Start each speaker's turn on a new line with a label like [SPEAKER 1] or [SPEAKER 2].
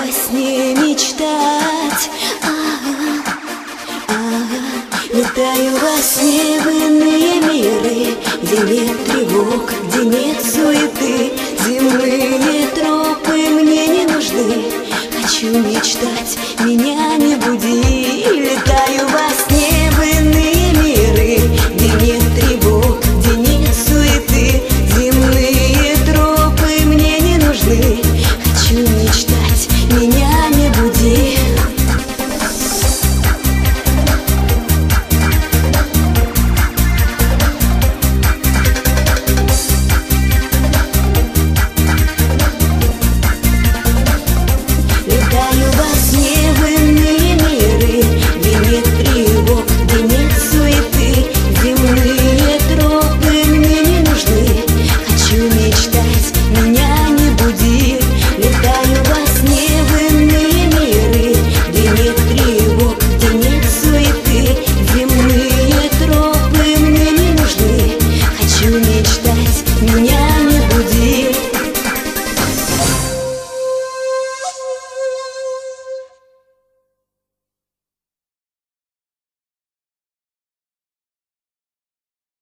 [SPEAKER 1] сне мечтать. Летаю во сне в иные миры, где нет тревог, где нет суеты. Земные тропы мне не нужны, хочу мечтать, меня не буди. Летаю во сне в иные миры, где нет тревог, где нет суеты. Земные тропы мне не нужны, хочу мечтать, меня не буди.